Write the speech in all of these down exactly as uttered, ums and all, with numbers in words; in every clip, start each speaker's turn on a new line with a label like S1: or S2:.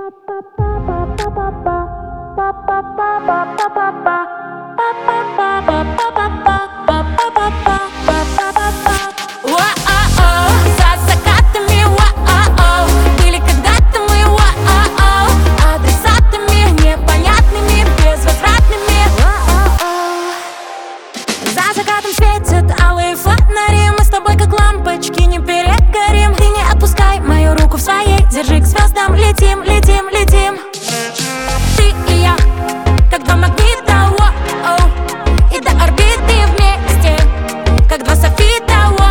S1: Светят алые фонари, мы с тобой как лампочки не перегорим. Ты не отпускай мою руку в своей, держи к звездам, летим, летим, летим. Ты и я, как два магнита, воу, и до орбиты вместе, как два софита, воу,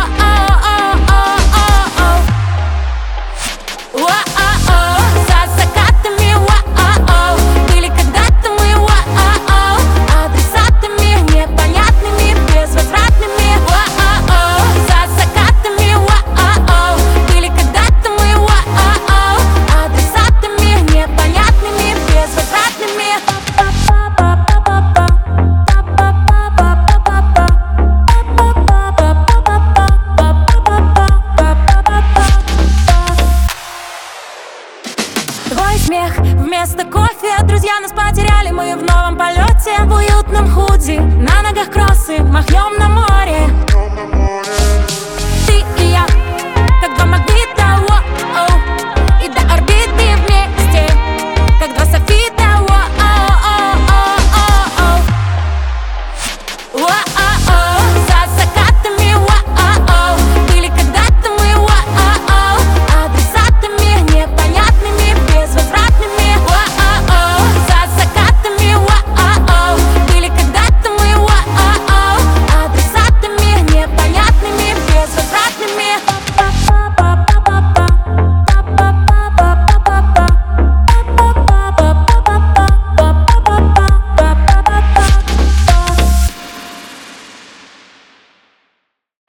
S1: за закатами, воу, были когда-то мы, воу, адресатами непонятными, безвозвратными, воу, за закатами, воу, были когда-то мы, воу, адресатами непонятными, безвозвратными. Твой смех вместо кофе, друзья нас потеряли, мы в новом полете. В уютном худи, на ногах кроссы, махнем на море.